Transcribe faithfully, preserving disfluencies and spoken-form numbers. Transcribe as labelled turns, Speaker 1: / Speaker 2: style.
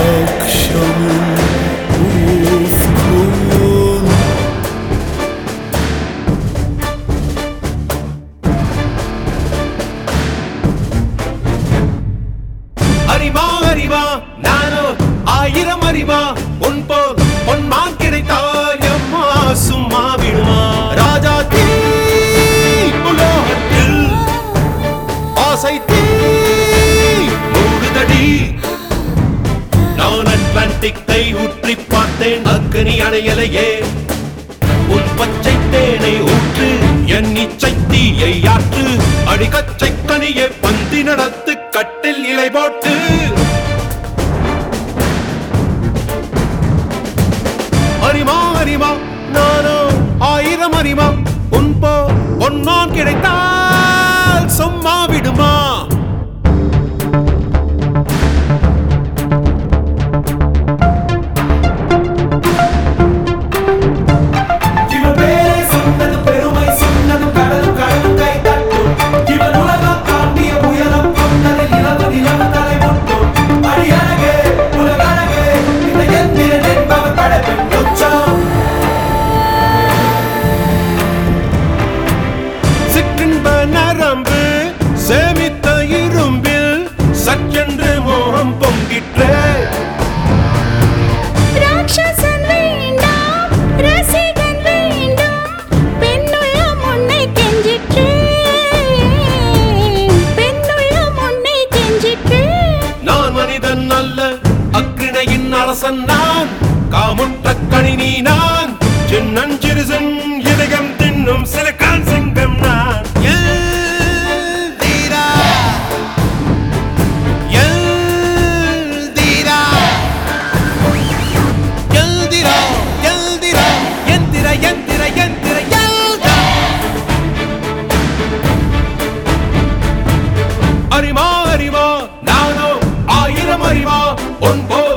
Speaker 1: akşamın ufkun.
Speaker 2: அறிவா அறிவா நானோ ஆயிரம் அறிவா உன் போல் பொன்மான் கிடைத்தால் எம்மா சும்மா விடுமா ராஜா தீ உலோகத்தில் ஆசை தீ மூடுதடி நான் அட்லாண்டிக்கை ஊற்றி பார்த்தேன் அக்கனி அணையலையே உன் பச்சை தேனை ஊற்று என் இச்சை தீயை ஆற்று அடிக்கச்சை கனியை பந்தி நடத்து கட்டில் இலை போட்டு அறிமா அறிமா நானோ ஆயிரம் அறிமா உன் போ பொன்மான் கிடைத்தால் சும்மா விடுமா நரம்பு சேமித்த இரும்பில் சற்றென்று மோகம் பொங்கிற்றே
Speaker 3: ராட்சசன் வேண்டாம் ரசிகன் வேண்டும் பெண்ணுள்ள முன்னை கெஞ்சிற்றே பெண்ணுள்ள முன்னை கெஞ்சிற்றே
Speaker 2: நான் மனிதன் அல்ல அக்கிணையின் அரசன் நான் காமுற்ற கணினி நான் சின்னஞ்சிறுசன் இதயம் தின்னும் சிலக்கான் சிங்கம் நான் அறிமா அறிமா நானோ ஆயிரம் அறிவா உன் போ